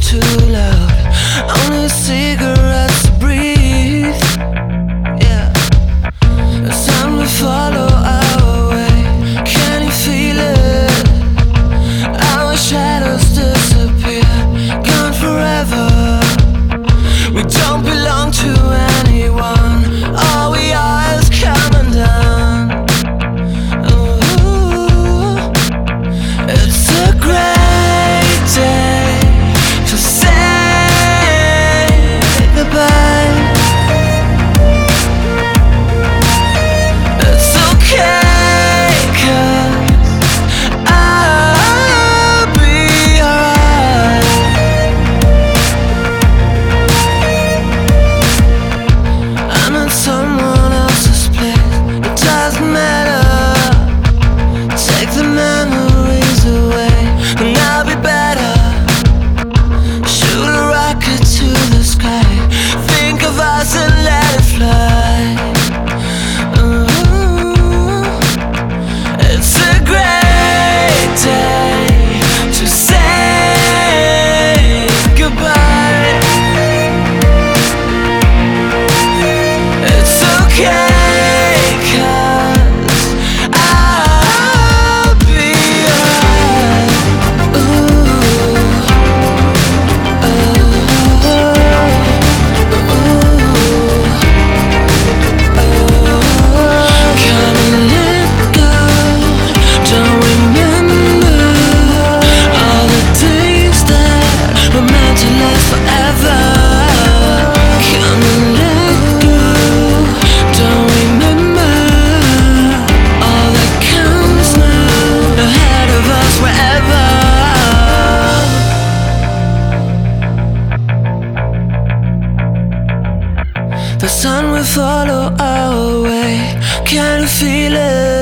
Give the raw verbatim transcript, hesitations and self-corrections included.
too loud. Only cigarettes to breathe. Yeah, the sun will follow our way. Can you feel it? Our shadows disappear, gone forever. We don't belong to anyone. All we are is come undone. Ooh, it's a great day to say goodbye. It's okay, 'cause I'll be alright. I'm in someone else's place. It doesn't matter. Take the memories away, and I'll be better. Shoot a rocket to the sky. Think of us and let it fly. Ooh, it's a great day to say goodbye. It's okay, 'cause I'll be alright. Ooh, oh, oh, come and let go. Don't remember all the days that were meant to last forever. Come and let go. Don't remember all that comes now, ahead of us wherever. The sun will follow our way. Can you feel it?